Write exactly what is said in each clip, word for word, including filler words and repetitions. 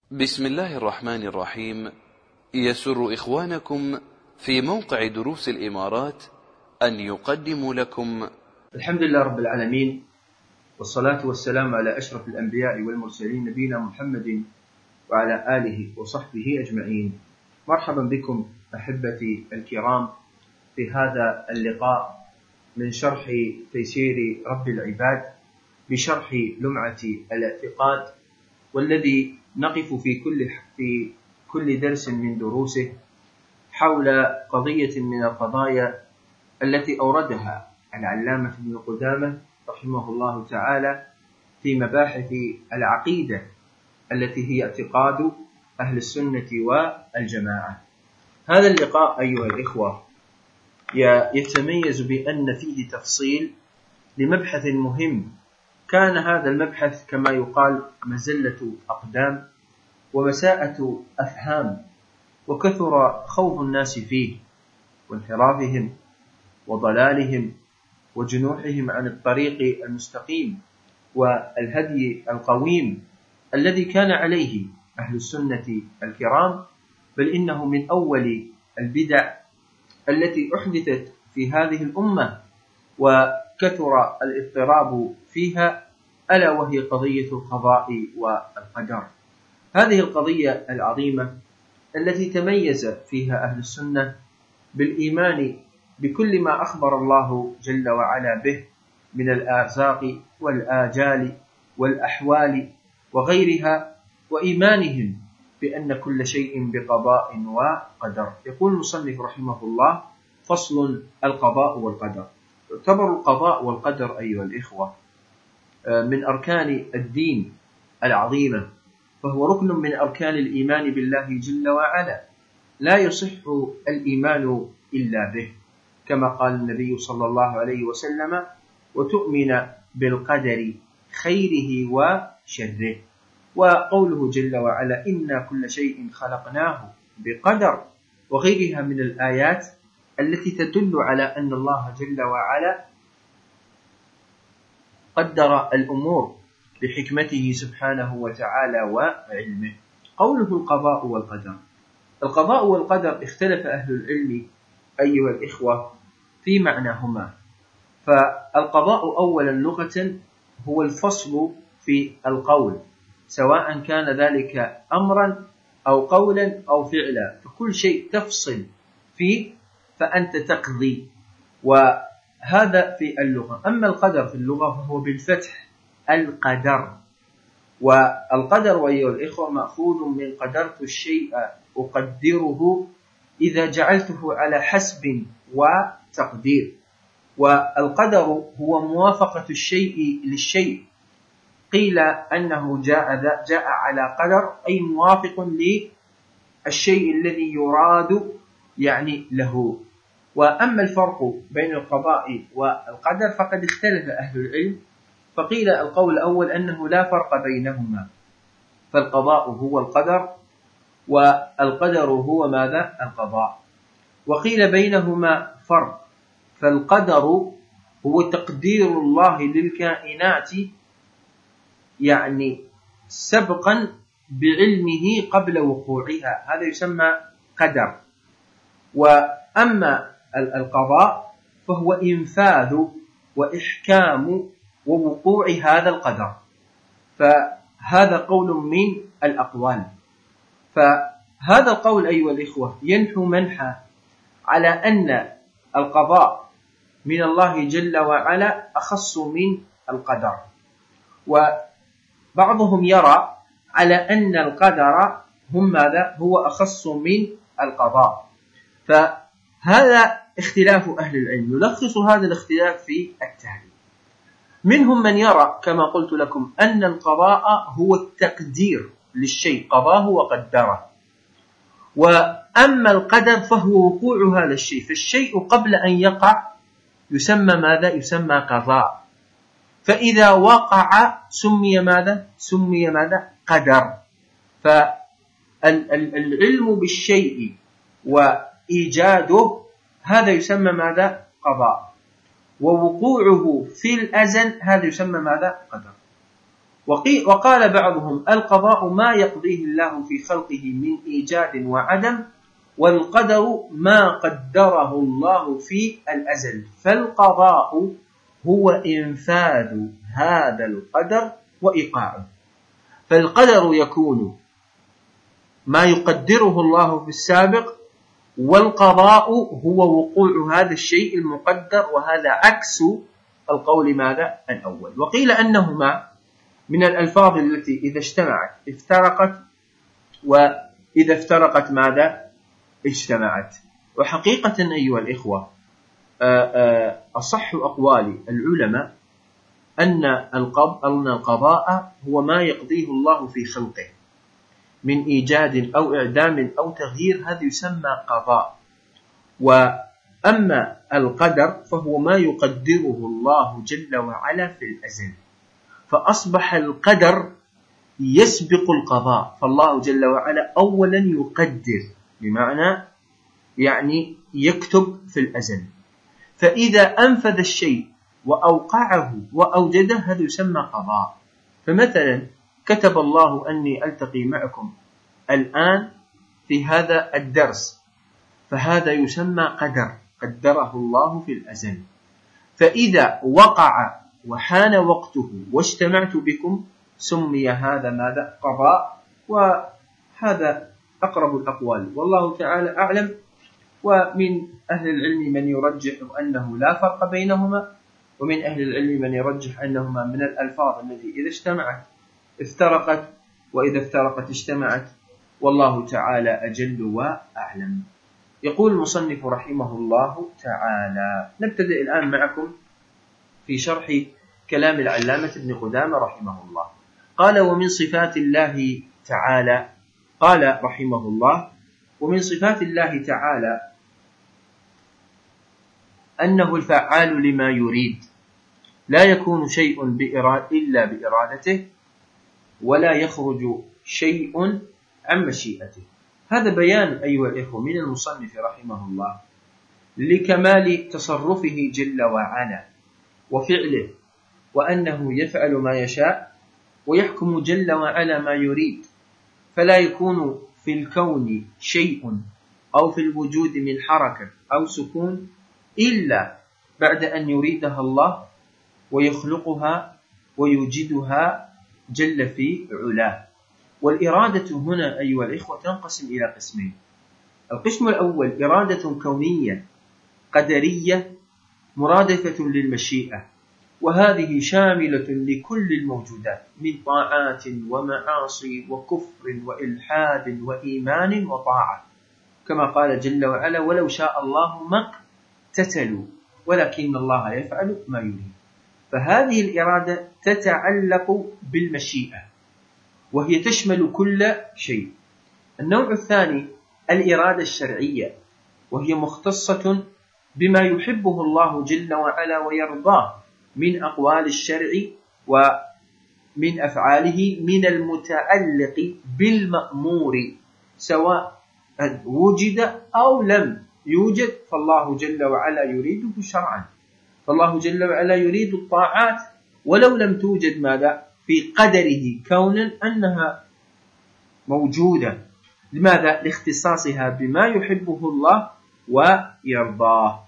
بسم الله الرحمن الرحيم. يسر إخوانكم في موقع دروس الإمارات أن يقدموا لكم الحمد لله رب العالمين، والصلاة والسلام على أشرف الأنبياء والمرسلين نبينا محمد وعلى آله وصحبه أجمعين. مرحبا بكم أحبتي الكرام في هذا اللقاء من شرح تيسير رب العباد بشرح لمعة الاعتقاد، والذي نقف في كل في كل درس من دروسه حول قضية من القضايا التي أوردها العلامة ابن قدامة رحمه الله تعالى في مباحث العقيدة التي هي اعتقاد أهل السنة والجماعة. هذا اللقاء أيها الإخوة يتميز بأن فيه تفصيل لمبحث مهم، كان هذا المبحث كما يقال مزلة أقدام ومساءة أفهام، وكثر خوف الناس فيه وانحرافهم وضلالهم وجنوحهم عن الطريق المستقيم والهدي القويم الذي كان عليه أهل السنة الكرام، بل إنه من أول البدع التي أحدثت في هذه الأمة وكثر الاضطراب فيها، ألا وهي قضية القضاء والقدر. هذه القضية العظيمة التي تميز فيها أهل السنة بالإيمان بكل ما أخبر الله جل وعلا به من الآرزاق والآجال والأحوال وغيرها، وإيمانهم بأن كل شيء بقضاء وقدر. يقول المصنف رحمه الله: فصل: القضاء والقدر. يعتبر القضاء والقدر أيها الإخوة من أركان الدين العظيمة، فهو ركن من أركان الإيمان بالله جل وعلا، لا يصح الإيمان إلا به، كما قال النبي صلى الله عليه وسلم: وتؤمن بالقدر خيره وشره. وقوله جل وعلا: إنا كل شيء خلقناه بقدر، وغيرها من الآيات التي تدل على أن الله جل وعلا قدر الأمور بحكمته سبحانه وتعالى وعلمه. قوله القضاء والقدر. القضاء والقدر اختلف أهل العلم أيها الإخوة في معناهما. فالقضاء أولا لغة هو الفصل في القول، سواء كان ذلك أمرا أو قولا أو فعلا، فكل شيء تفصل فيه فأنت تقضي، وهذا في اللغة. أما القدر في اللغة فهو بالفتح القدر، والقدر وأيها الإخوة مأخوذ من قدرت الشيء أقدره إذا جعلته على حسب وتقدير. والقدر هو موافقة الشيء للشيء، قيل أنه جاء, جاء على قدر أي موافق للشيء الذي يراد يعني له. وأما الفرق بين القضاء والقدر فقد اختلف أهل العلم، فقيل القول الأول أنه لا فرق بينهما، فالقضاء هو القدر والقدر هو ماذا؟ القضاء. وقيل بينهما فرق، فالقدر هو تقدير الله للكائنات يعني سبقا بعلمه قبل وقوعها، هذا يسمى قدر. وأما القضاء فهو إنفاذ وإحكام ووقوع هذا القدر، فهذا قول من الأقوال. فهذا القول أيها الإخوة ينحو منحى على أن القضاء من الله جل وعلا أخص من القدر، وبعضهم يرى على أن القدر هم ماذا؟ هو أخص من القضاء. فهذا اختلاف أهل العلم، يلخص هذا الاختلاف في التالي: منهم من يرى كما قلت لكم أن القضاء هو التقدير للشيء، قضاه وقدره، وأما القدر فهو وقوع هذا الشيء، فالشيء قبل أن يقع يسمى ماذا؟ يسمى قضاء، فإذا وقع سمي ماذا؟ سمي ماذا؟ قدر. فالعلم بالشيء وإيجاده هذا يسمى ماذا؟ قضاء، ووقوعه في الأزل هذا يسمى ماذا؟ قدر. وقال بعضهم القضاء ما يقضيه الله في خلقه من إيجاد وعدم، والقدر ما قدره الله في الأزل، فالقضاء هو إنفاذ هذا القدر وإيقاعه. فالقدر يكون ما يقدره الله في السابق، والقضاء هو وقوع هذا الشيء المقدر، وهذا عكس القول ماذا؟ الأول. وقيل أنهما من الألفاظ التي إذا اجتمعت افترقت، وإذا افترقت ماذا؟ اجتمعت. وحقيقة أيها الإخوة أصح أقوال العلماء أن القضاء هو ما يقضيه الله في خلقه من إيجاد أو إعدام أو تغيير، هذا يسمى قضاء. وأما القدر فهو ما يقدره الله جل وعلا في الأزل، فأصبح القدر يسبق القضاء. فالله جل وعلا أولا يقدر، بمعنى يعني يكتب في الأزل، فإذا أنفذ الشيء وأوقعه وأوجده هذا يسمى قضاء. فمثلا كتب الله أني ألتقي معكم الآن في هذا الدرس، فهذا يسمى قدر، قدره الله في الأزل. فإذا وقع وحان وقته واجتمعت بكم سمي هذا ماذا؟ قضاء. وهذا أقرب الأقوال، والله تعالى أعلم. ومن أهل العلم من يرجح أنه لا فرق بينهما، ومن أهل العلم من يرجح أنهما من الألفاظ التي إذا اجتمعت افترقت، وإذا افترقت اجتمعت، والله تعالى أجل وأعلم. يقول المصنف رحمه الله تعالى: نبتدئ الآن معكم في شرح كلام العلامة ابن قدامة رحمه الله. قال: ومن صفات الله تعالى، قال رحمه الله: ومن صفات الله تعالى أنه الفعال لما يريد، لا يكون شيء إلا بإرادته، ولا يخرج شيء عن مشيئته. هذا بيان أيها الإخوة من المصنف رحمه الله لكمال تصرفه جل وعلا وفعله، وأنه يفعل ما يشاء ويحكم جل وعلا ما يريد، فلا يكون في الكون شيء أو في الوجود من حركة أو سكون إلا بعد أن يريدها الله ويخلقها ويوجدها جل في علاه. والإرادة هنا أيها الإخوة تنقسم إلى قسمين. القسم الأول إرادة كونية قدرية مرادفة للمشيئة، وهذه شاملة لكل الموجودات من طاعات ومعاصي وكفر وإلحاد وإيمان وطاعة، كما قال جل وعلا: ولو شاء الله ما اقتتلوا ولكن الله يفعل ما يريد. فهذه الإرادة تتعلق بالمشيئة، وهي تشمل كل شيء. النوع الثاني الإرادة الشرعية، وهي مختصة بما يحبه الله جل وعلا ويرضاه من أقوال الشرع ومن أفعاله من المتعلق بالمأمور، سواء وجد أو لم يوجد، فالله جل وعلا يريده شرعا. فالله جل وعلا يريد الطاعات ولو لم توجد ماذا؟ في قدره كونا أنها موجودة. لماذا؟ لاختصاصها بما يحبه الله ويرضاه.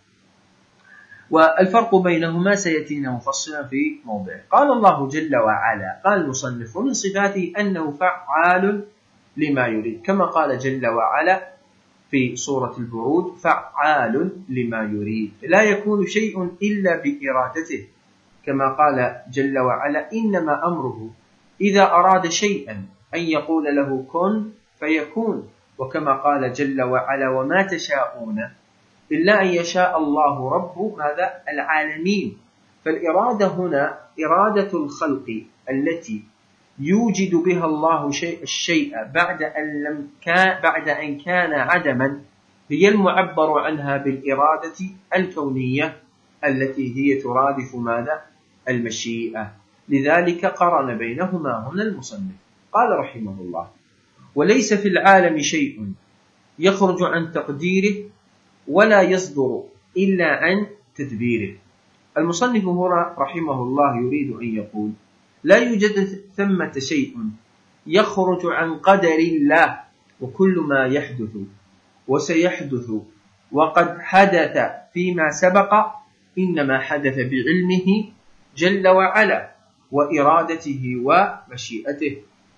والفرق بينهما سيأتينا مفصلا في موضع. قال الله جل وعلا، قال المصنف: ومن صفاته أنه فعال لما يريد، كما قال جل وعلا في سورة البروج: فعال لما يريد، لا يكون شيء إلا بإرادته، كما قال جل وعلا: إنما أمره إذا أراد شيئا أن يقول له كن فيكون، وكما قال جل وعلا: وما تشاءون إلا أن يشاء الله رب ماذا؟ العالمين. فالإرادة هنا إرادة الخلق التي يوجد بها الله شيء الشيء بعد أن لم كان بعد أن كان عدما، هي المعبر عنها بالإرادة الكونية التي هي ترادف ماذا؟ المشيئة. لذلك قرن بينهما هنا المصنف. قال رحمه الله: وليس في العالم شيء يخرج عن تقديره ولا يصدر إلا عن تدبيره. المصنف هنا رحمه الله يريد أن يقول لا يوجد ثمة شيء يخرج عن قدر الله، وكل ما يحدث وسيحدث وقد حدث فيما سبق إنما حدث بعلمه جل وعلا وإرادته ومشيئته.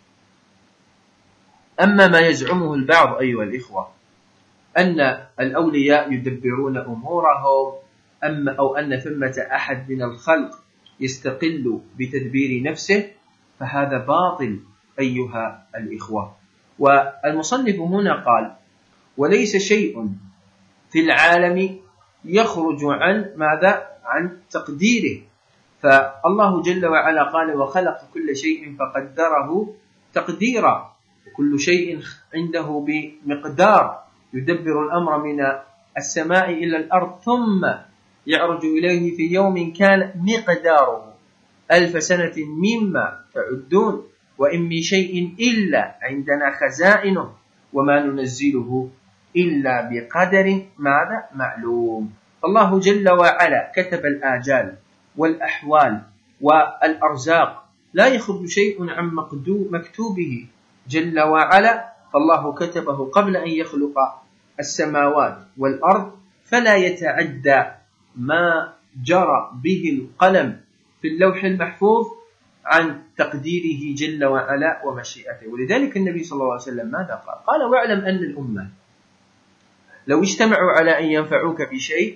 أما ما يزعمه البعض أيها الإخوة أن الأولياء يدبرون أمورهم أما أو أن ثمة أحد من الخلق يستقل بتدبير نفسه، فهذا باطل أيها الإخوة. والمصنف هنا قال: وليس شيء في العالم يخرج عن ماذا؟ عن تقديره. فالله جل وعلا قال: وخلق كل شيء فقدره تقديرا، وكل شيء عنده بمقدار، يدبر الأمر من السماء إلى الأرض ثم يعرج إليه في يوم كان مقداره ألف سنة مما تعدون، وإن من شيء إلا عندنا خزائنه وما ننزله إلا بقدر ماذا؟ معلوم. الله جل وعلا كتب الآجال والأحوال والأرزاق، لا يخرج شيء عن مكتوبه جل وعلا، فالله كتبه قبل أن يخلق السماوات والأرض، فلا يتعدى ما جرى به القلم في اللوح المحفوظ عن تقديره جل وعلا ومشيئته. ولذلك النبي صلى الله عليه وسلم ماذا قال؟ قال: واعلم أن الأمة لو اجتمعوا على أن ينفعوك بشيء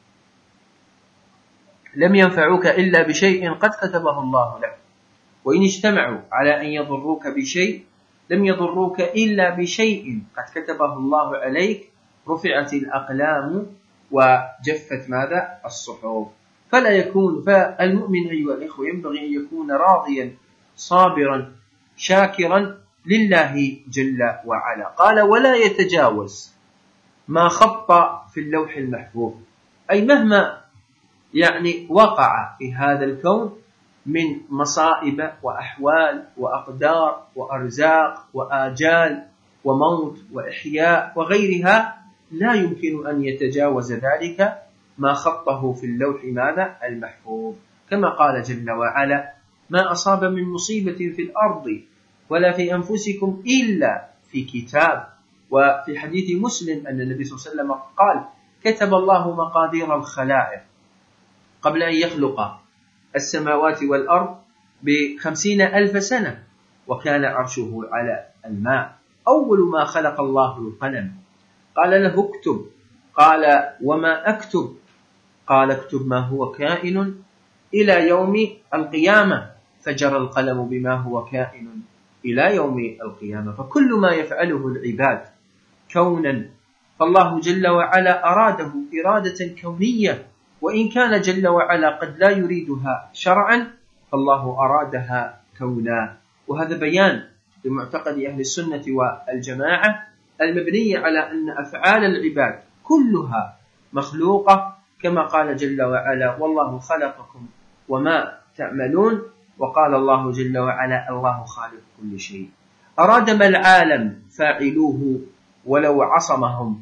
لم ينفعوك إلا بشيء قد كتبه الله لك، وإن اجتمعوا على أن يضروك بشيء لم يضروك إلا بشيء قد كتبه الله عليك، رفعت الأقلام وجفت ماذا؟ الصحف. فلا يكون فالمؤمن أيها الإخوة ينبغي أن يكون راضيا صابرا شاكرا لله جل وعلا. قال: ولا يتجاوز ما خط في اللوح المحفوظ، أي مهما يعني وقع في هذا الكون من مصائب وأحوال وأقدار وأرزاق وآجال وموت وإحياء وغيرها، لا يمكن أن يتجاوز ذلك ما خطه في اللوح ماذا؟ المحفوظ. كما قال جل وعلا: ما أصاب من مصيبة في الأرض ولا في أنفسكم إلا في كتاب. وفي حديث مسلم أن النبي صلى الله عليه وسلم قال: كتب الله مقادير الخلائق قبل أن يخلق السماوات والأرض بخمسين ألف سنة، وكان عرشه على الماء. أول ما خلق الله القلم، قال له: اكتب. قال: وما أكتب؟ قال: اكتب ما هو كائن إلى يوم القيامة. فجرى القلم بما هو كائن إلى يوم القيامة. فكل ما يفعله العباد كونا فالله جل وعلا أراده إرادة كونية، وإن كان جل وعلا قد لا يريدها شرعا فالله أرادها كونا. وهذا بيان لمعتقد أهل السنة والجماعة المبنية على أن أفعال العباد كلها مخلوقة، كما قال جل وعلا: والله خلقكم وما تعملون. وقال الله جل وعلا: الله خالق كل شيء. أراد ما العالم فاعلوه ولو عصمهم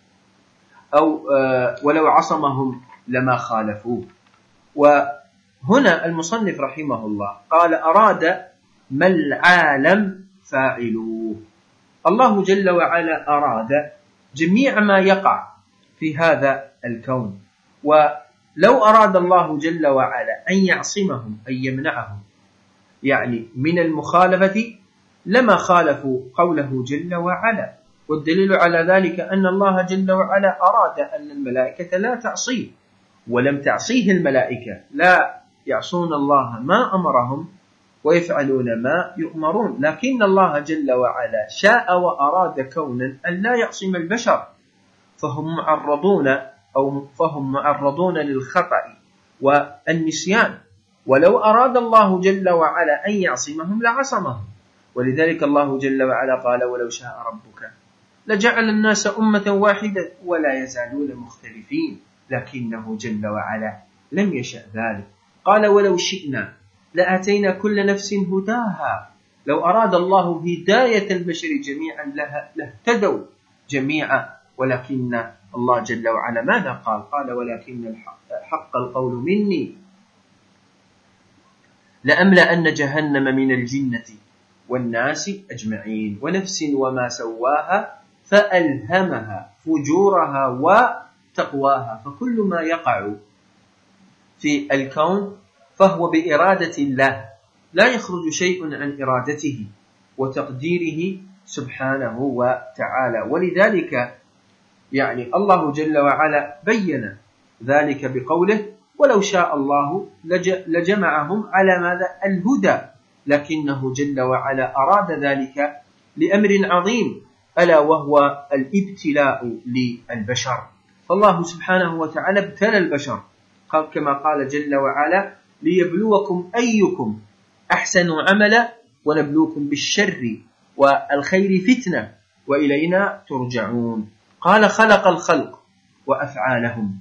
أو آه ولو عصمهم لما خالفوه. وهنا المصنف رحمه الله قال: أراد ما العالم فاعلوه. الله جل وعلا أراد جميع ما يقع في هذا الكون، ولو أراد الله جل وعلا أن يعصمهم أن يمنعهم يعني من المخالفة لما خالفوا قوله جل وعلا. والدليل على ذلك أن الله جل وعلا أراد أن الملائكة لا تعصيه، ولم تعصيه الملائكة، لا يعصون الله ما أمرهم ويفعلون ما يؤمرون، لكن الله جل وعلا شاء وأراد كونا أن لا يعصم البشر، فهم معرضون أو فهم معرضون للخطأ والنسيان. ولو أراد الله جل وعلا أن يعصمهم لعصمهم. ولذلك الله جل وعلا قال: ولو شاء ربك لجعل الناس أمة واحدة ولا يزالون مختلفين، لكنه جل وعلا لم يشأ ذلك. قال: ولو شئنا لأتينا كل نفس هداها. لو أراد الله هداية البشر جميعا لها لاهتدوا جميعا، ولكن الله جل وعلا ماذا قال؟ قال: ولكن الحق القول مني لأملأن جهنم من الجنة والناس أجمعين ونفس وما سواها فألهمها فجورها وتقواها. فكل ما يقع في الكون فهو بإرادة الله، لا يخرج شيء عن إرادته وتقديره سبحانه وتعالى. ولذلك يعني الله جل وعلا بين ذلك بقوله ولو شاء الله لجمعهم على ماذا؟ الهدى، لكنه جل وعلا أراد ذلك لأمر عظيم ألا وهو الابتلاء للبشر. فالله سبحانه وتعالى ابتلى البشر كما قال جل وعلا ليبلوكم أيكم أحسن عملا ونبلوكم بالشر والخير فتنة وإلينا ترجعون. قال خلق الخلق وأفعالهم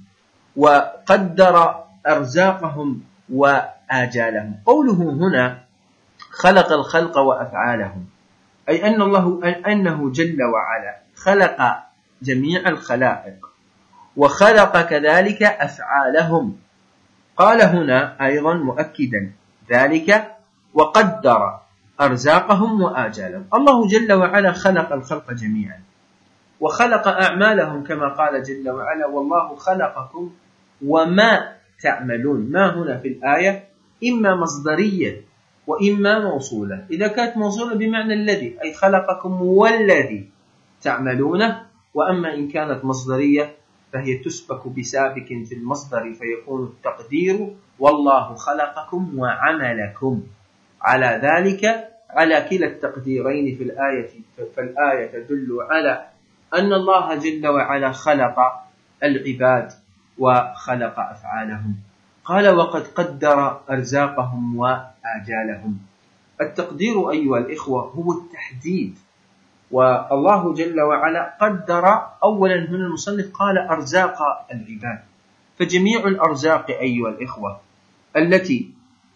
وقدر أرزاقهم وآجالهم. قوله هنا خلق الخلق وأفعالهم أي أن الله أنه جل وعلا خلق جميع الخلائق وخلق كذلك أفعالهم. قال هنا أيضا مؤكدا ذلك وقدر أرزاقهم وآجالهم. الله جل وعلا خلق الخلق جميعا وخلق أعمالهم كما قال جل وعلا والله خلقكم وما تعملون. ما هنا في الآية إما مصدرية وإما موصولة. إذا كانت موصولة بمعنى الذي أي خلقكم والذي تعملونه، وأما إن كانت مصدرية فهي تسبك بسابك في المصدر فيكون التقدير والله خلقكم وعملكم. على ذلك على كلا التقديرين في الآية، فالآية تدل على أن الله جل وعلا خلق العباد وخلق أفعالهم. قال وقد قدر أرزاقهم وآجالهم. التقدير أيها الإخوة هو التحديد، والله جل وعلا قدر. أولا هنا المصنف قال أرزاق العباد، فجميع الأرزاق أيها الإخوة التي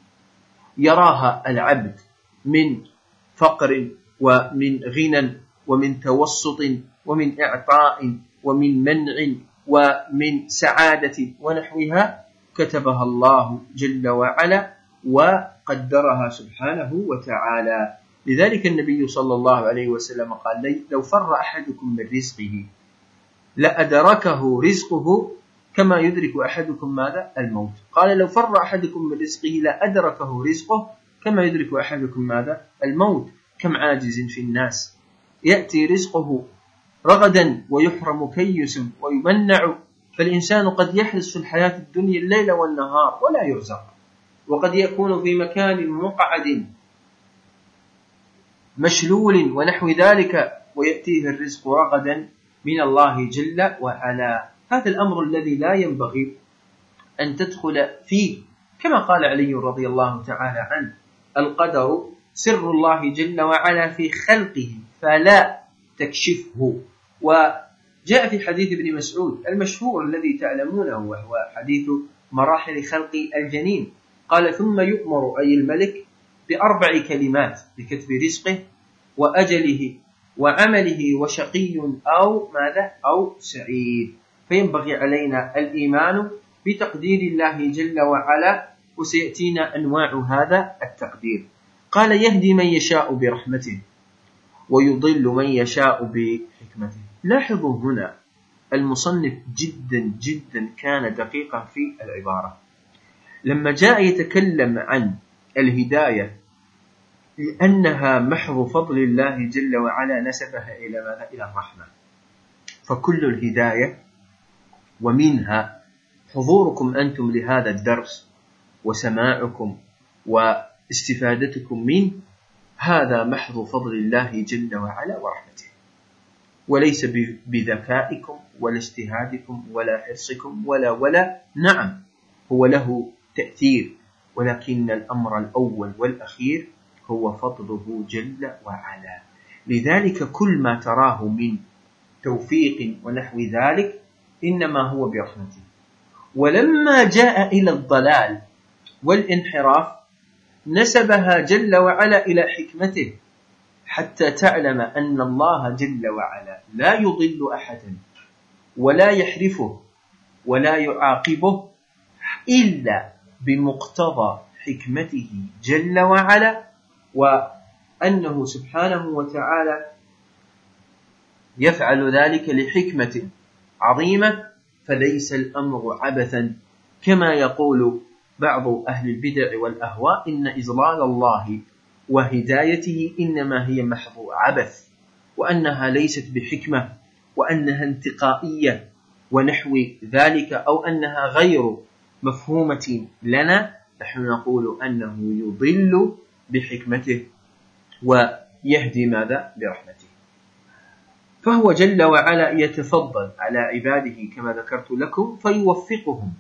يراها العبد من فقر ومن غنى ومن توسط ومن إعطاء ومن منع ومن سعادة ونحوها كتبها الله جل وعلا وقدرها سبحانه وتعالى. لذلك النبي صلى الله عليه وسلم قال لو فر أحدكم من رزقه لأدركه رزقه كما يدرك أحدكم ماذا؟ الموت. قال لو فر أحدكم من رزقه لأدركه رزقه كما يدرك أحدكم ماذا؟ الموت. كم عاجز في الناس يأتي رزقه رغدا ويحرم كيس ويمنع. فالإنسان قد يحرص في الحياة الدنيا الليل والنهار ولا يرزق، وقد يكون في مكان مقعد مشلول ونحو ذلك ويأتيه الرزق رغدا من الله جل وعلا. هذا الأمر الذي لا ينبغي أن تدخل فيه. كما قال علي رضي الله تعالى عنه القدر سر الله جل وعلا في خلقه فلا تكشفه. وجاء في حديث ابن مسعود المشهور الذي تعلمونه وهو حديث مراحل خلق الجنين، قال ثم يؤمر أي الملك بأربع كلمات بكتب رزقه وأجله وعمله وشقي أو ماذا أو سعيد. فينبغي علينا الإيمان بتقدير الله جل وعلا، وسيأتينا أنواع هذا التقدير. قال يهدي من يشاء برحمته ويضل من يشاء بحكمته. لاحظوا هنا المصنف جدا جدا كان دقيقا في العبارة لما جاء يتكلم عن الهداية، لأنها محض فضل الله جل وعلا نسبها إلى ماذا؟ إلى الرحمة. فكل الهداية ومنها حضوركم أنتم لهذا الدرس وسماعكم واستفادتكم منه، هذا محض فضل الله جل وعلا ورحمته، وليس بذكائكم ولا اجتهادكم ولا حرصكم ولا ولا نعم هو له تأثير، ولكن الأمر الأول والأخير هو فضله جل وعلا. لذلك كل ما تراه من توفيق ونحو ذلك إنما هو برحمته. ولما جاء إلى الضلال والانحراف نسبها جل وعلا إلى حكمته، حتى تعلم أن الله جل وعلا لا يضل أحدا ولا يحرفه ولا يعاقبه إلا بمقتضى حكمته جل وعلا، وأنه سبحانه وتعالى يفعل ذلك لحكمة عظيمة، فليس الأمر عبثا كما يقول بعض أهل البدع والأهواء إن إضلال الله وهدايته إنما هي محض عبث، وأنها ليست بحكمة، وأنها انتقائية ونحو ذلك، أو أنها غير مفهومة لنا. نحن نقول أنه يضل بحكمته ويهدي ماذا؟ برحمته. فهو جل وعلا يتفضل على عباده كما ذكرت لكم فيوفقهم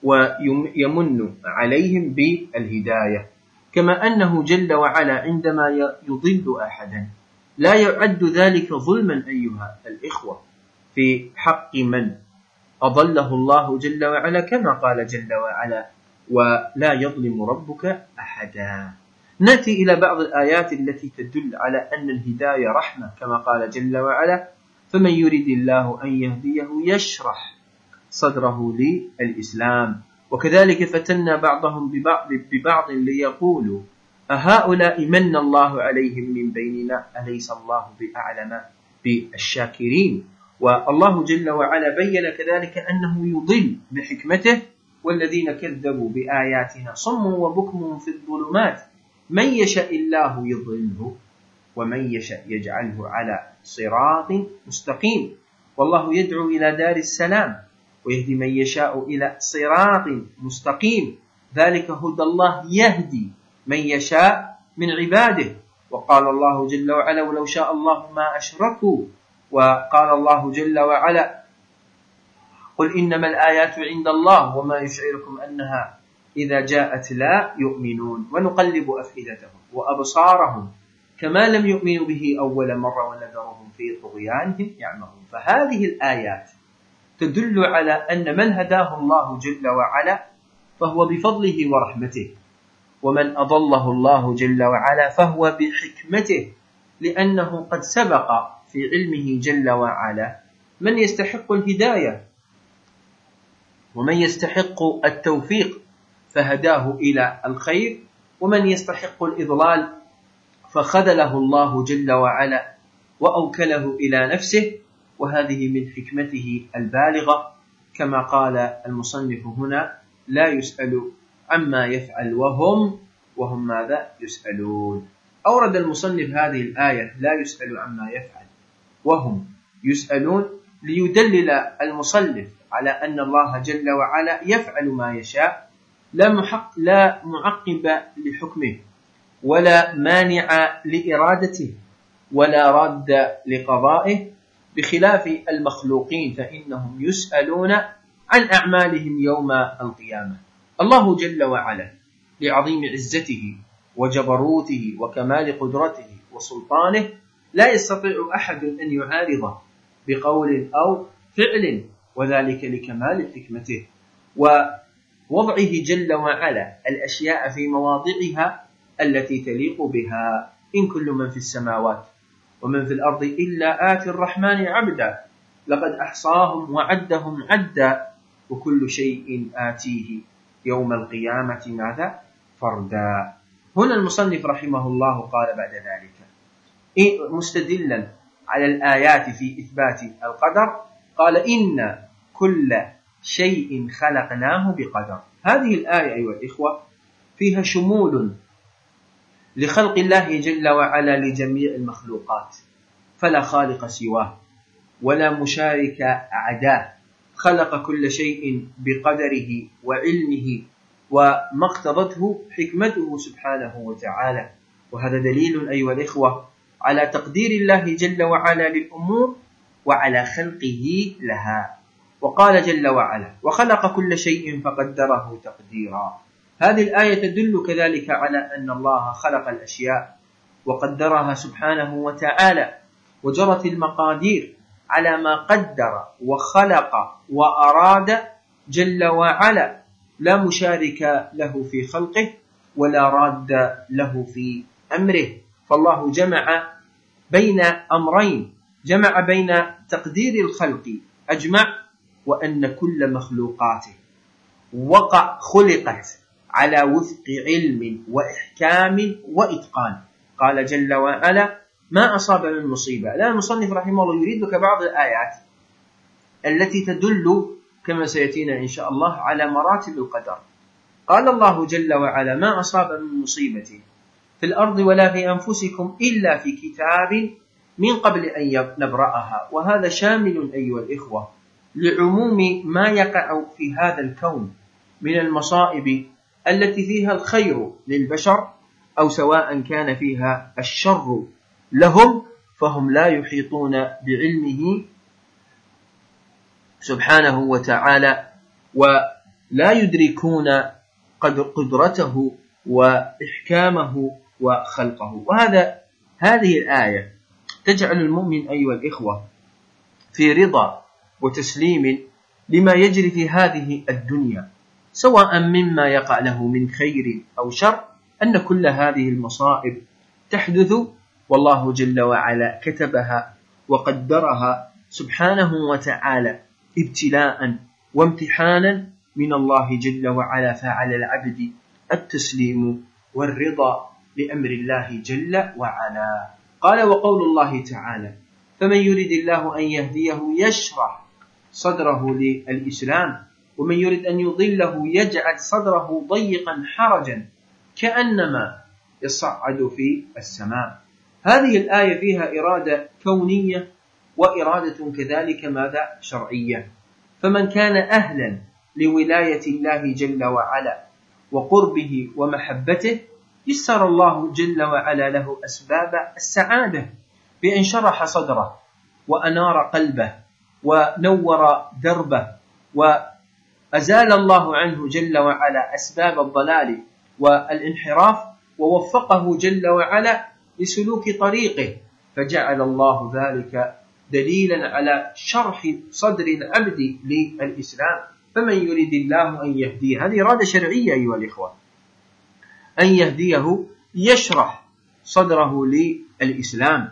ويمن عليهم بالهداية، كما أنه جل وعلا عندما يضل أحدا لا يعد ذلك ظلما أيها الإخوة في حق من أضله الله جل وعلا، كما قال جل وعلا ولا يظلم ربك أحدا. نأتي إلى بعض الآيات التي تدل على أن الهداية رحمة، كما قال جل وعلا فمن يريد الله أن يهديه يشرح صدره للإسلام، وكذلك فتنا بعضهم ببعض, ببعض ليقولوا أهؤلاء من الله عليهم من بيننا أليس الله بأعلم بالشاكرين. والله جل وعلا بين كذلك أنه يضل بحكمته، والذين كذبوا بآياتنا صم وبكم في الظلمات من يشاء الله يضله ومن يشاء يجعله على صراط مستقيم. والله يدعو إلى دار السلام ويهدي من يشاء إلى صراط مستقيم، ذلك هدى الله يهدي من يشاء من عباده. وقال الله جل وعلا ولو شاء الله ما أشركوا، وقال الله جل وعلا قل إنما الآيات عند الله وما يشعركم أنها إذا جاءت لا يؤمنون ونقلب أفئدتهم وأبصارهم كما لم يؤمنوا به أول مرة ونذرهم في طغيانهم يعمهون. فهذه الآيات تدل على أن من هداه الله جل وعلا فهو بفضله ورحمته، ومن أضله الله جل وعلا فهو بحكمته، لأنه قد سبق في علمه جل وعلا من يستحق الهداية ومن يستحق التوفيق فهداه إلى الخير، ومن يستحق الإضلال فخذله الله جل وعلا وأوكله إلى نفسه. وهذه من حكمته البالغة، كما قال المصنف هنا لا يسأل عما يفعل وهم وهم ماذا يسألون. أورد المصنف هذه الآية لا يسأل عما يفعل وهم يسألون ليدلل المصنف على أن الله جل وعلا يفعل ما يشاء، لا محق لا معقب لحكمه ولا مانع لإرادته ولا راد لقضائه، بخلاف المخلوقين فإنهم يسألون عن أعمالهم يوم القيامة. الله جل وعلا لعظيم عزته وجبروته وكمال قدرته وسلطانه لا يستطيع أحد أن يعارضه بقول أو فعل، وذلك لكمال حكمته ووضعه جل وعلا الأشياء في مواضعها التي تليق بها. إن كل من في السماوات ومن في الأرض إلا آتي الرحمن عبدا لقد أحصاهم وعدهم عدا وكل شيء آتيه يوم القيامة ماذا؟ فردا. هنا المصنف رحمه الله قال بعد ذلك مستدلا على الآيات في إثبات القدر قال إن كل شيء خلقناه بقدر. هذه الآية أيها الإخوة فيها شمول لخلق الله جل وعلا لجميع المخلوقات، فلا خالق سواه ولا مشارك أعداه، خلق كل شيء بقدره وعلمه وما اقتضته حكمته سبحانه وتعالى. وهذا دليل أيها الإخوة على تقدير الله جل وعلا للأمور وعلى خلقه لها. وقال جل وعلا وخلق كل شيء فقدره تقديرا. هذه الآية تدل كذلك على أن الله خلق الأشياء وقدرها سبحانه وتعالى، وجرت المقادير على ما قدر وخلق وأراد جل وعلا، لا مشارك له في خلقه ولا راد له في أمره. فالله جمع بين أمرين، جمع بين تقدير الخلق أجمع وأن كل مخلوقاته وقع خلقت على وفق علم وإحكام وإتقان. قال جل وعلا ما أصاب من مصيبة. الآن المصنف رحمه الله يريد لك بعض الآيات التي تدل كما سيأتينا إن شاء الله على مراتب القدر. قال الله جل وعلا ما أصاب من مصيبة في الأرض ولا في أنفسكم إلا في كتاب من قبل أن نبرأها. وهذا شامل أيها الإخوة لعموم ما يقع في هذا الكون من المصائب التي فيها الخير للبشر أو سواء كان فيها الشر لهم، فهم لا يحيطون بعلمه سبحانه وتعالى ولا يدركون قدرته وإحكامه وخلقه. وهذا هذه الآية تجعل المؤمن أيها الإخوة في رضا وتسليم لما يجري في هذه الدنيا سواء مما يقع له من خير أو شر، أن كل هذه المصائب تحدث والله جل وعلا كتبها وقدرها سبحانه وتعالى ابتلاء وامتحانا من الله جل وعلا. فعلى العبد التسليم والرضا بأمر الله جل وعلا. قال وقول الله تعالى فمن يريد الله أن يهديه يشرح صدره للإسلام ومن يريد أن يضله يجعل صدره ضيقا حرجا كأنما يصعد في السماء. هذه الآية فيها إرادة كونية وإرادة كذلك ماذا شرعية. فمن كان أهلا لولاية الله جل وعلا وقربه ومحبته يسر الله جل وعلا له أسباب السعادة بأن شرح صدره وأنار قلبه ونور دربه وأزال الله عنه جل وعلا أسباب الضلال والانحراف ووفقه جل وعلا لسلوك طريقه، فجعل الله ذلك دليلا على شرح صدر العبد للإسلام. فمن يريد الله أن يهديه، هذه إرادة شرعية أيها الإخوة، أن يهديه يشرح صدره للإسلام.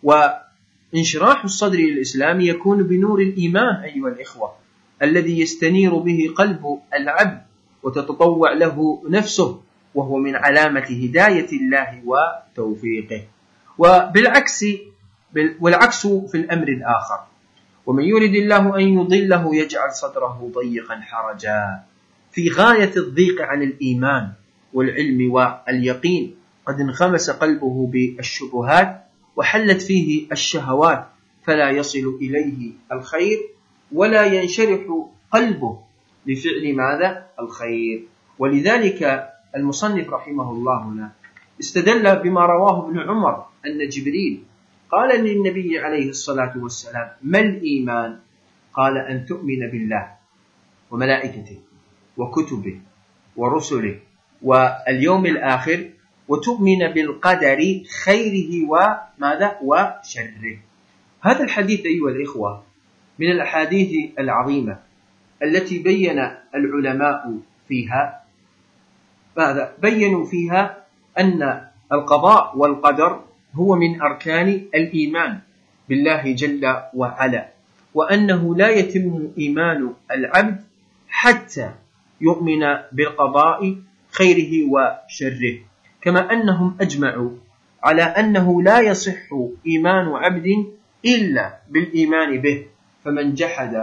وانشراح الصدر للإسلام يكون بنور الإيمان أيها الإخوة الذي يستنير به قلب العبد وتتطوع له نفسه، وهو من علامة هداية الله وتوفيقه. وبالعكس والعكس في الأمر الآخر، ومن يريد الله أن يضله يجعل صدره ضيقا حرجا، في غاية الضيق عن الإيمان والعلم واليقين، قد انخمس قلبه بالشبهات وحلت فيه الشهوات فلا يصل إليه الخير ولا ينشرح قلبه لفعل ماذا؟ الخير. ولذلك المصنف رحمه الله هنا استدل بما رواه ابن عمر أن جبريل قال للنبي عليه الصلاة والسلام ما الإيمان؟ قال أن تؤمن بالله وملائكته وكتبه ورسله واليوم الآخر وتؤمن بالقدر خيره وماذا؟ وشره. هذا الحديث أيها الإخوة من الأحاديث العظيمة التي بين العلماء فيها ماذا؟ بينوا فيها أن القضاء والقدر هو من أركان الإيمان بالله جل وعلا، وأنه لا يتم إيمان العبد حتى يؤمن بالقضاء خيره وشره، كما أنهم أجمعوا على أنه لا يصح إيمان عبد إلا بالإيمان به. فمن جحد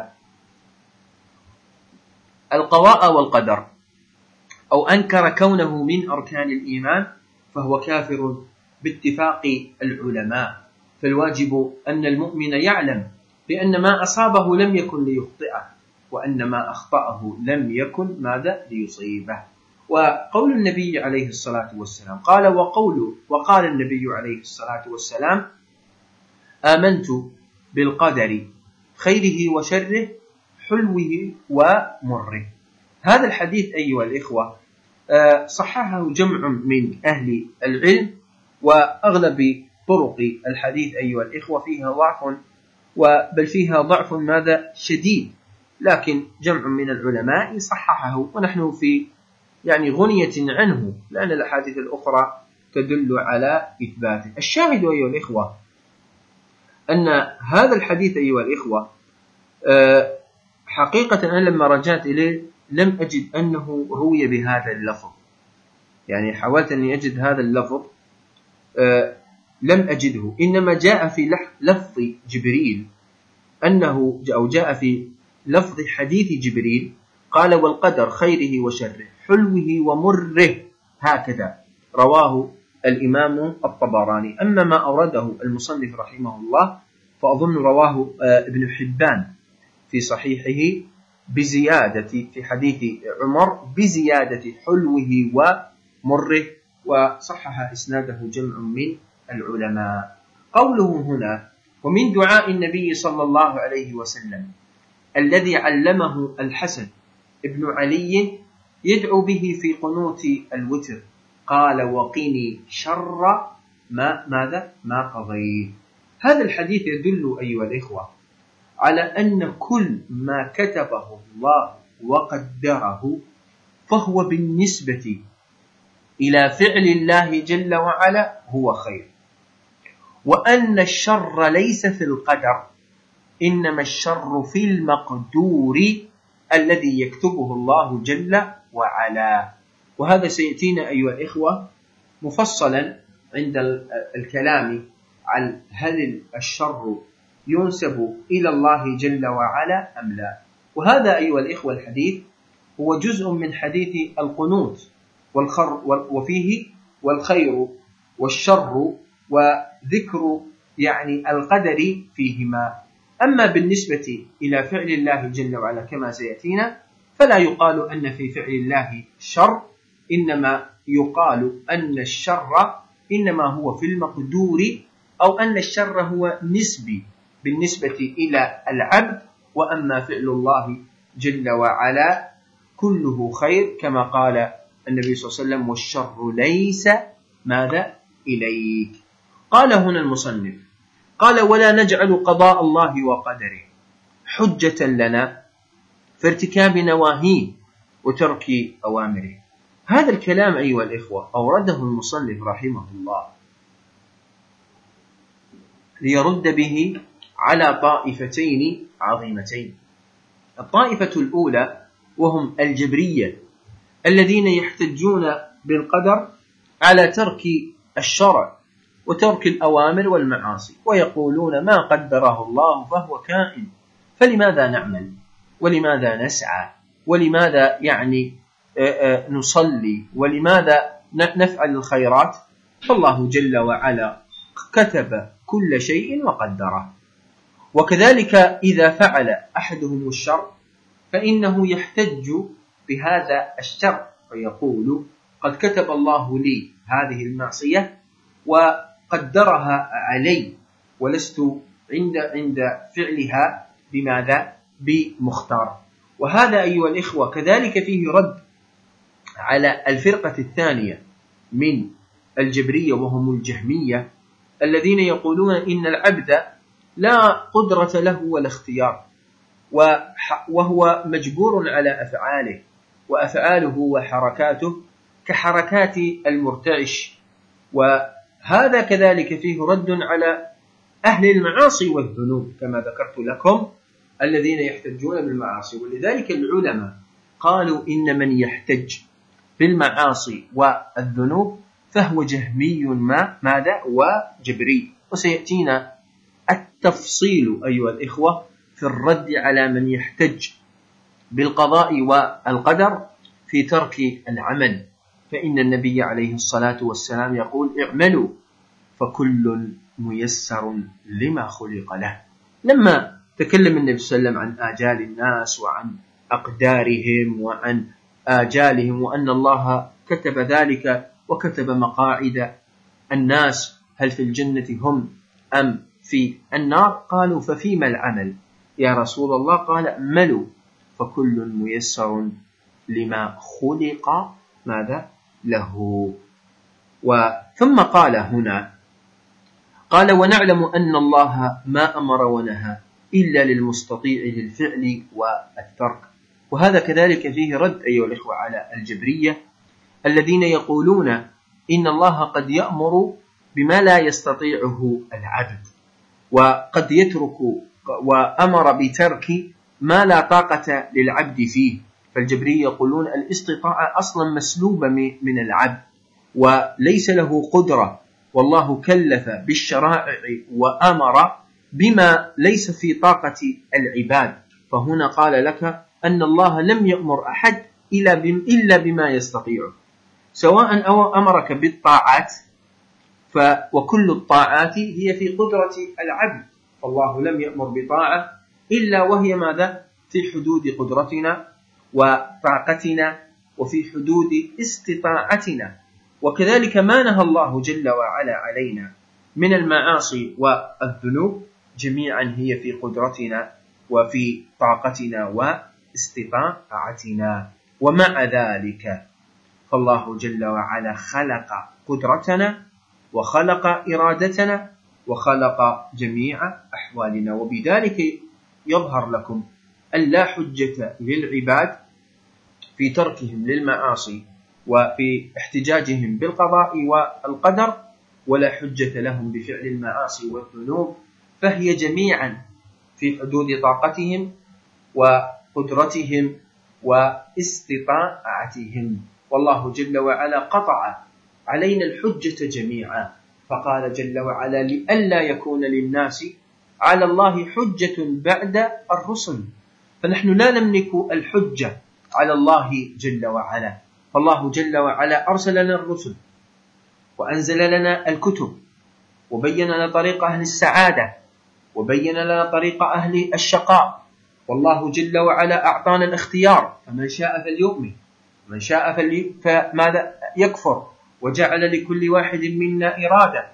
القضاء والقدر أو أنكر كونه من أركان الإيمان فهو كافر باتفاق العلماء. فالواجب أن المؤمن يعلم بأن ما أصابه لم يكن ليخطئه وأن ما أخطأه لم يكن ماذا؟ ليصيبه. وقول النبي عليه الصلاة والسلام قال وقول وقال النبي عليه الصلاة والسلام آمنت بالقدر خيره وشره حلوه ومره. هذا الحديث أيها الإخوة صححه جمع من أهل العلم، وأغلب طرق الحديث أيها الإخوة فيها ضعف بل فيها ضعف ماذا؟ شديد، لكن جمع من العلماء صححه ونحن في يعني غنية عنه لأن الأحاديث الأخرى تدل على إثباته. الشاهد أيها الإخوة أن هذا الحديث أيها الإخوة حقيقة أنا لما رجعت إليه لم أجد أنه روي بهذا اللفظ، يعني حاولت أن أجد هذا اللفظ أه لم أجده، إنما جاء في لفظ جبريل أنه أو جاء في لفظ حديث جبريل قال والقدر خيره وشره حلوه ومره، هكذا رواه الإمام الطبراني. أما ما أورده المصنف رحمه الله فأظن رواه ابن حبان في صحيحه بزيادة في حديث عمر بزيادة حلوه ومره، وصحح إسناده جمع من العلماء. قوله هنا ومن دعاء النبي صلى الله عليه وسلم الذي علمه الحسن ابن علي يدعو به في قنوت الوتر قال وقني شر ما ماذا ما قضيت. هذا الحديث يدل أيها الإخوة على أن كل ما كتبه الله وقدره فهو بالنسبة إلى فعل الله جل وعلا هو خير، وأن الشر ليس في القدر، إنما الشر في المقدور الذي يكتبه الله جل وعلا. وهذا سيأتينا أيها الإخوة مفصلا عند الكلام عن هل الشر ينسب إلى الله جل وعلا أم لا. وهذا أيها الإخوة الحديث هو جزء من حديث القنوت والخر وفيه والخير والشر وذكر يعني القدر فيهما. أما بالنسبة إلى فعل الله جل وعلا كما سيأتينا فلا يقال أن في فعل الله شر، إنما يقال أن الشر إنما هو في المقدور، أو أن الشر هو نسبي بالنسبة إلى العبد، وأما فعل الله جل وعلا كله خير كما قال النبي صلى الله عليه وسلم والشر ليس ماذا إليك. قال هنا المصنف قال ولا نجعل قضاء الله وقدره حجة لنا في ارتكاب نواهيه وترك أوامره. هذا الكلام أيها الإخوة أورده المصنف رحمه الله ليرد به على طائفتين عظيمتين. الطائفة الأولى وهم الجبرية الذين يحتجون بالقدر على ترك الشرع وترك الأوامر والمعاصي، ويقولون ما قدره الله فهو كائن، فلماذا نعمل ولماذا نسعى ولماذا يعني نصلي ولماذا نفعل الخيرات، فالله جل وعلا كتب كل شيء وقدره. وكذلك إذا فعل أحدهم الشر فإنه يحتج بهذا الشر فيقول قد كتب الله لي هذه المعصية وقدرها علي ولست عند عند فعلها بماذا بمختار. وهذا أيها الإخوة كذلك فيه رد على الفرقة الثانية من الجبرية وهم الجهمية الذين يقولون إن العبد لا قدرة له ولا اختيار، وهو مجبور على أفعاله، وأفعاله وحركاته كحركات المرتعش. وهذا كذلك فيه رد على أهل المعاصي والذنوب كما ذكرت لكم الذين يحتجون بالمعاصي. ولذلك العلماء قالوا إن من يحتج بالمعاصي والذنوب فهو جهمي ما ماذا وجبري. وسيأتينا التفصيل أيها الإخوة في الرد على من يحتج بالقضاء والقدر في ترك العمل، فإن النبي عليه الصلاة والسلام يقول اعملوا فكل ميسر لما خلق له. لما تكلم النبي صلى الله عليه وسلم عن آجال الناس وعن أقدارهم وعن آجالهم وأن الله كتب ذلك وكتب مقاعد الناس هل في الجنة هم أم في النار، قالوا ففيما العمل يا رسول الله؟ قال اعملوا فكل ميسر لما خلق ماذا له. وثم قال هنا قال ونعلم أن الله ما أمر ونهى إلا للمستطيع للفعل والترك. وهذا كذلك فيه رد أيها الإخوة على الجبرية الذين يقولون إن الله قد يأمر بما لا يستطيعه العبد، وقد يترك وأمر بترك ما لا طاقة للعبد فيه. فالجبرية يقولون الاستطاعة أصلا مسلوبة من العبد، وليس له قدرة، والله كلف بالشرائع وأمر بما ليس في طاقة العباد، فهنا قال لك أن الله لم يأمر أحد إلا بما يستطيع، سواء أمرك بالطاعات وكل الطاعات هي في قدرة العبد، فالله لم يأمر بطاعة إلا وهي ماذا؟ في حدود قدرتنا وطاقتنا وفي حدود استطاعتنا. وكذلك ما نهى الله جل وعلا علينا من المعاصي والذنوب جميعا هي في قدرتنا وفي طاقتنا واستطاعتنا. ومع ذلك فالله جل وعلا خلق قدرتنا وخلق إرادتنا وخلق جميع أحوالنا، وبذلك يظهر لكم أن لا حجة للعباد في تركهم للمعاصي وفي احتجاجهم بالقضاء والقدر، ولا حجة لهم بفعل المعاصي والذنوب، فهي جميعا في حدود طاقتهم وقدرتهم واستطاعتهم. والله جل وعلا قطع علينا الحجة جميعا، فقال جل وعلا لئلا يكون للناس على الله حجة بعد الرسل، فنحن لا نملك الحجة على الله جل وعلا، فالله جل وعلا أرسل لنا الرسل وأنزل لنا الكتب وبين لنا طريق أهل السعادة وبين لنا طريق أهل الشقاء، والله جل وعلا أعطانا الاختيار، فمن شاء فليؤمن ومن شاء فماذا يكفر، وجعل لكل واحد منا إرادة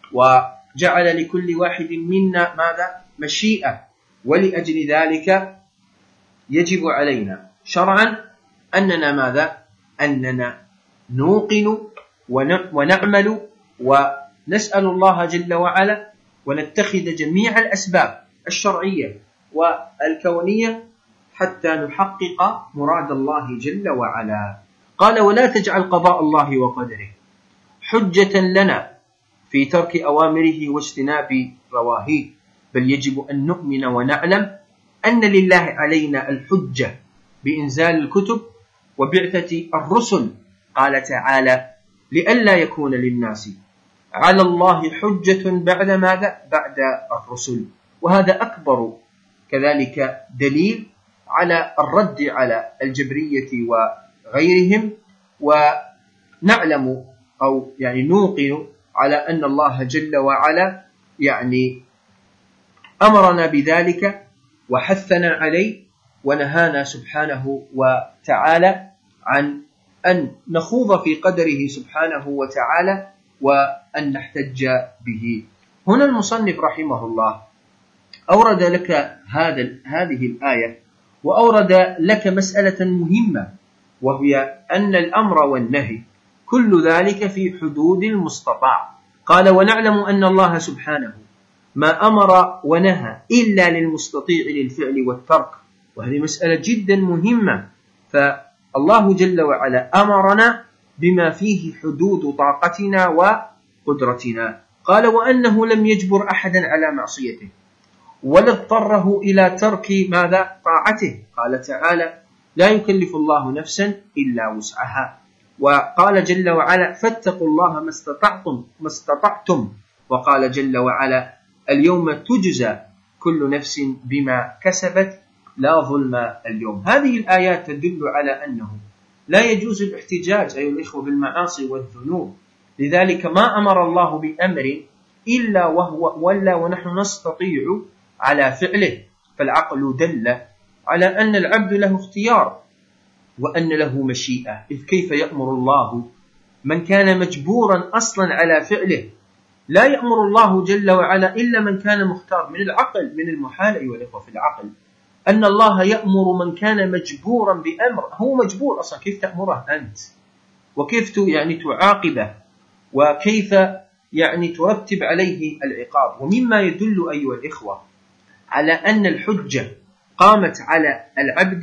وجعل لكل واحد منا ماذا؟ مشيئة. ولأجل ذلك يجب علينا شرعا أننا ماذا؟ أننا نوقن ونعمل ونسأل الله جل وعلا ونتخذ جميع الأسباب الشرعية والكونية حتى نحقق مراد الله جل وعلا. قال ولا تجعل قضاء الله وقدره حجة لنا في ترك أوامره واجتناب رواهيه، بل يجب أن نؤمن ونعلم أن لله علينا الحجة بإنزال الكتب وبعثة الرسل. قال تعالى لئلا يكون للناس على الله حجة بعد ماذا؟ بعد الرسل. وهذا أكبر كذلك دليل على الرد على الجبرية وغيرهم، ونعلم أو يعني نوقن على أن الله جل وعلا يعني أمرنا بذلك وحثنا عليه ونهانا سبحانه وتعالى عن أن نخوض في قدره سبحانه وتعالى وأن نحتج به. هنا المصنف رحمه الله أورد لك هذا هذه الآية وأورد لك مسألة مهمة، وهي أن الأمر والنهي كل ذلك في حدود المستطاع. قال ونعلم أن الله سبحانه ما أمر ونهى إلا للمستطيع للفعل والترك، وهذه مسألة جدا مهمة. فالله جل وعلا أمرنا بما فيه حدود طاقتنا وقدرتنا. قال وأنه لم يجبر أحدا على معصيته ولا اضطره إلى ترك ماذا؟ طاعته. قال تعالى لا يكلف الله نفسا إلا وسعها. وقال جل وعلا فاتقوا الله ما استطعتم ما استطعتم وقال جل وعلا اليوم تجزى كل نفس بما كسبت لا ظلم اليوم. هذه الآيات تدل على أنه لا يجوز الاحتجاج أيها الإخوة بالمعاصي والذنوب، لذلك ما أمر الله بأمر إلا وهو ولا ونحن نستطيع على فعله. فالعقل دل على أن العبد له اختيار وأن له مشيئة، إذ كيف يأمر الله من كان مجبورا أصلا على فعله؟ لا يأمر الله جل وعلا إلا من كان مختار. من العقل من المحال أيها الإخوة في العقل أن الله يأمر من كان مجبورا بأمر، هو مجبور أصلا، كيف تأمره أنت؟ وكيف يعني تعاقبه؟ وكيف يعني ترتب عليه العقاب؟ ومما يدل أيها الإخوة على أن الحجة قامت على العبد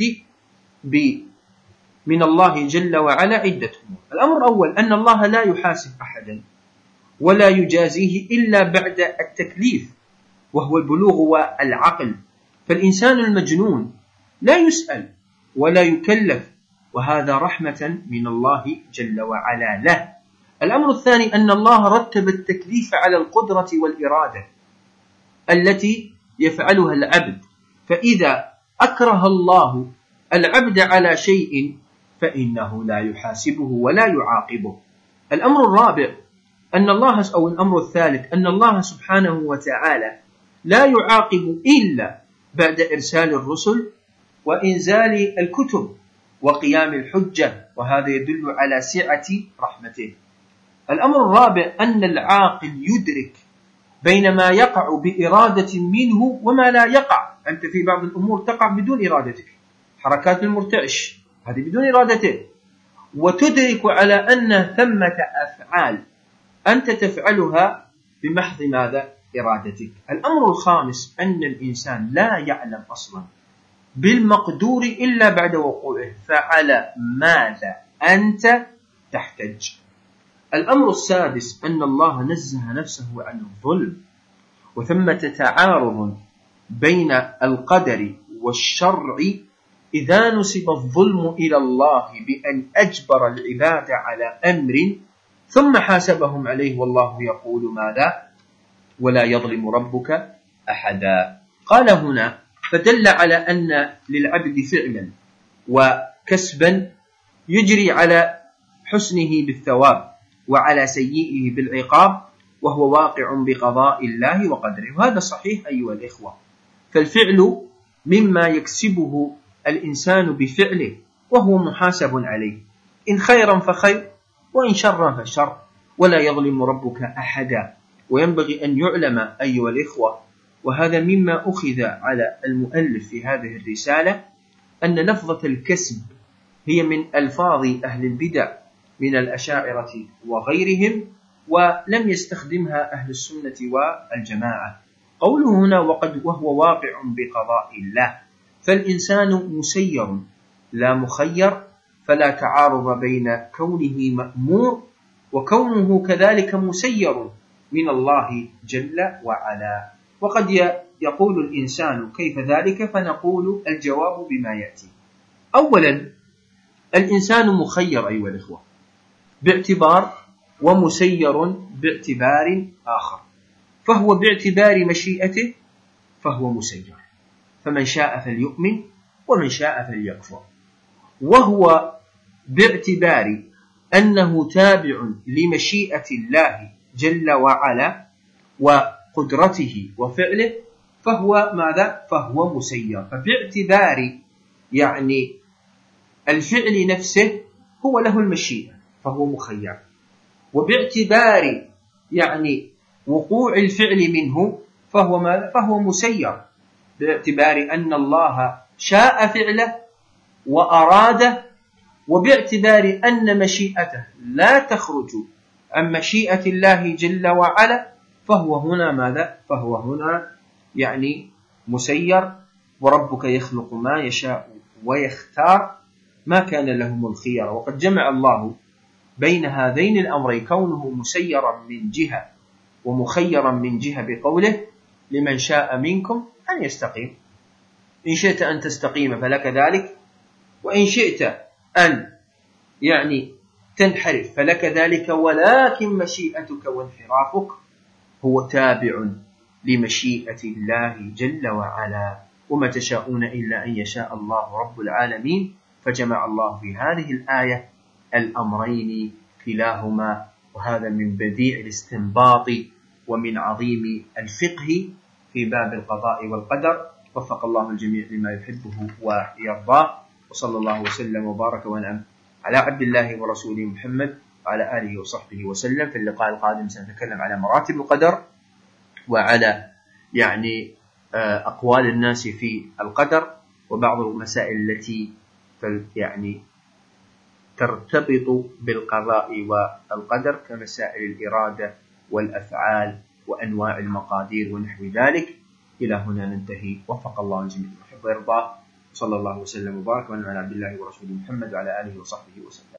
من الله جل وعلا عدة أمور. الأمر الأول أن الله لا يحاسب أحدا ولا يجازيه إلا بعد التكليف، وهو البلوغ والعقل. فالإنسان المجنون لا يسأل ولا يكلف، وهذا رحمة من الله جل وعلا له. الأمر الثاني أن الله رتب التكليف على القدرة والإرادة التي يفعلها العبد، فإذا أكره الله العبد على شيء فإنه لا يحاسبه ولا يعاقبه. الأمر الرابع أن الله أو الأمر الثالث أن الله سبحانه وتعالى لا يعاقب إلا بعد إرسال الرسل وإنزال الكتب وقيام الحجة، وهذا يدل على سعة رحمته. الأمر الرابع أن العاقل يدرك بين ما يقع بإرادة منه وما لا يقع. أنت في بعض الأمور تقع بدون إرادتك، حركات المرتعش هذه بدون إرادته، وتدرك على أن ثمة أفعال أنت تفعلها بمحض ماذا؟ إرادتك. الأمر الخامس أن الإنسان لا يعلم أصلا بالمقدور إلا بعد وقوعه، فعلى ماذا أنت تحتج؟ الأمر السادس أن الله نزه نفسه عن الظلم، وثمة تعارض بين القدر والشرع إذا نسب الظلم إلى الله بأن أجبر العباد على أمر ثم حاسبهم عليه، والله يقول ماذا؟ ولا يظلم ربك أحدا. قال هنا فدل على أن للعبد فعلا وكسبا يجري على حسنه بالثواب وعلى سيئه بالعقاب، وهو واقع بقضاء الله وقدره. وهذا صحيح أيها الإخوة، فالفعل مما يكسبه الإنسان بفعله وهو محاسب عليه، إن خيرا فخير وإن شرا فشر، ولا يظلم ربك أحدا. وينبغي أن يعلم أيها الإخوة، وهذا مما أخذ على المؤلف في هذه الرسالة، أن لفظة الكسب هي من ألفاظ أهل البدع من الأشاعرة وغيرهم، ولم يستخدمها أهل السنة والجماعة. قوله هنا وقد وهو واقع بقضاء الله، فالإنسان مسير لا مخير، فلا تعارض بين كونه مأمور وكونه كذلك مسير من الله جل وعلا. وقد يقول الإنسان كيف ذلك؟ فنقول الجواب بما يأتي. أولا الإنسان مخير أيها الإخوة باعتبار، ومسير باعتبار آخر، فهو باعتبار مشيئته فهو مسير، فمن شاء فليؤمن ومن شاء فليكفر، وهو باعتبار أنه تابع لمشيئة الله جل وعلا وقدرته وفعله، فهو ماذا؟ فهو مسير. فباعتبار يعني الفعل نفسه هو له المشيئة فهو مخير، وباعتبار يعني وقوع الفعل منه فهو ماذا؟ فهو مسير، باعتبار أن الله شاء فعله وأراده، وباعتبار أن مشيئته لا تخرج عن مشيئة الله جل وعلا، فهو هنا ماذا؟ فهو هنا يعني مسير. وربك يخلق ما يشاء ويختار ما كان لهم الخيار. وقد جمع الله بين هذين الأمرين، كونه مسيرا من جهة ومخيرا من جهة، بقوله لمن شاء منكم أن يستقيم، إن شئت أن تستقيم فلك ذلك، وإن شئت أن يعني تنحرف فلك ذلك، ولكن مشيئتك وانحرافك هو تابع لمشيئة الله جل وعلا، وما تشاءون إلا أن يشاء الله رب العالمين. فجمع الله في هذه الآية الأمرين كلاهما، وهذا من بديع الاستنباط ومن عظيم الفقه في باب القضاء والقدر. وفق الله الجميع لما يحبه ويرضاه، وصلى الله وسلم وبارك وانعم على عبد الله ورسوله محمد وعلى آله وصحبه وسلم. في اللقاء القادم سنتكلم على مراتب القدر، وعلى يعني أقوال الناس في القدر، وبعض المسائل التي يعني ترتبط بالقضاء والقدر، كمسائل الإرادة والأفعال وأنواع المقادير ونحو ذلك. إلى هنا ننتهي، وفق الله الجميع ويحب ويرضاه، صلى الله وسلم وبارك وانعم على عبد الله ورسوله محمد وعلى آله وصحبه وسلم.